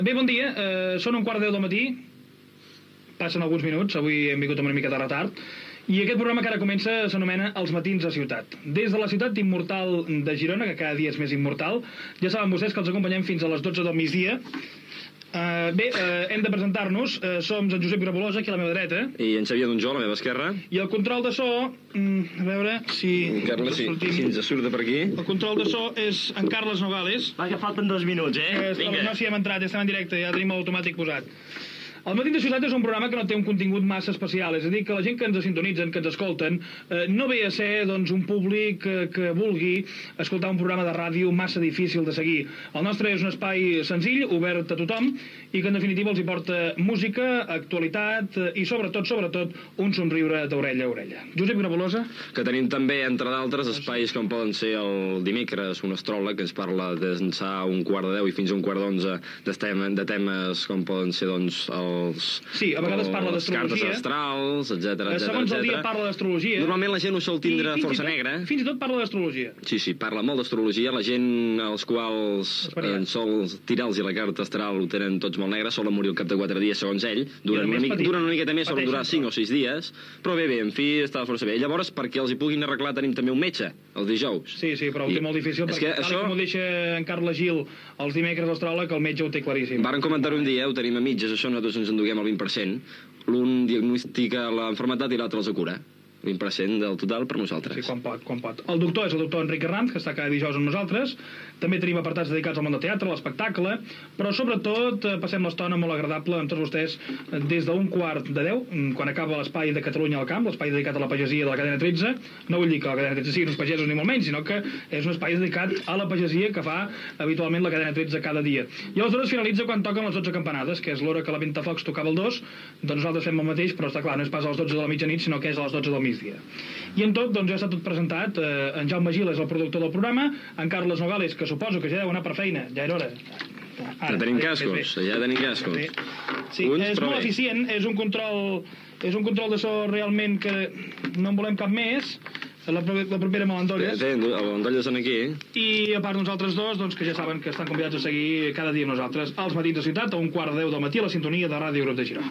Bé, bon dia. Són 1:15 del matí. Passen alguns minuts. Avui hem vingut amb una mica de retard. I aquest programa que ara comença s'anomena Els matins a ciutat. Des de la ciutat immortal de Girona, que cada dia és més immortal, ja saben vostès que els acompanyem fins a les 12 del migdia. Hem de presentar-nos. Som en Josep Grabolosa, aquí a la meva dreta. I en Xavier Donjó, a la meva esquerra. I el control de so... a veure si... Carles, si ens surt de per aquí. El control de so és en Carles Nogales. Va, que falten 2 minuts, Vinga. No, si hem entrat, ja estem en directe, ja tenim l'automàtic posat. El Matí de Ciutat és un programa que no té un contingut massa especial, és a dir, que la gent que ens sintonitzen, que ens escolten, no ve a ser doncs, un públic que vulgui escoltar un programa de ràdio massa difícil de seguir. El nostre és un espai senzill, obert a tothom, i que en definitiva els hi porta música, actualitat i sobretot, un somriure d'orella a orella. Josep Grabolosa. Que tenim també, entre d'altres, espais com poden ser el dimecres, un astròleg que ens parla d'ençà 1:15 i fins a 1:15 de temes com poden ser, doncs, sí, a vegades parla d'astrologia. Les cartes astrals, etc. Segons el dia parla d'astrologia. Normalment la gent ho sol tindre força negra. Fins i tot parla d'astrologia. Sí, parla molt d'astrologia. La gent als quals sol tirar-los la carta astral ho tenen tots molt negre, solen morir al cap de 4 dies, segons ell. Duren una miqueta més, solen durar 5 o 6 dies, però bé, en fi, està força bé. Llavors, perquè els hi puguin arreglar, tenim també un metge, els dijous. Sí, però ho té molt difícil, perquè tal com ho deixa en Carles Gil els dimecres a l'astròleg, el metge ho té claríssim. Varen comentar un dia, ho tenim a mitges, això nosaltres ens enduguem el 20%, l'un diagnostica l'enfermetat i l'altre els cura. 20% del total per nosaltres. Sí, quan pot. El doctor és el doctor Enric Herranz, que està cada dijous amb nosaltres. També tenim apartats dedicats al món del teatre, a l'espectacle, però sobretot passem l'estona molt agradable amb tots vostès des d'un 9:15, quan acaba l'espai de Catalunya al camp, l'espai dedicat a la pagesia de la cadena 13. No vull dir que la cadena 13 siguin uns pagesos ni molt menys, sinó que és un espai dedicat a la pagesia que fa habitualment la cadena 13 cada dia. I aleshores finalitza quan toquen les 12 campanades, que és l'hora que la Ventafocs tocava el 2, doncs nosaltres fem el mateix, però està clar, no és pas a les 12 de la mitjanit, sinó que és a les 12 del migdia. I en tot, doncs ja està tot presentat. En Jaume Gil és el productor del programa, en Carles Nogales, que suposo que ja deu anar per feina, ja era hora. Ja tenim cascos. Sí, és molt eficient, és un control de so realment que no en volem cap més. La propera amb l'Andolles. L'Andolles són aquí. I a part nosaltres dos, doncs, que ja saben que estan convidats a seguir cada dia amb nosaltres als matins de ciutat a 1:15 del matí a la sintonia de Ràdio Grup de Girona.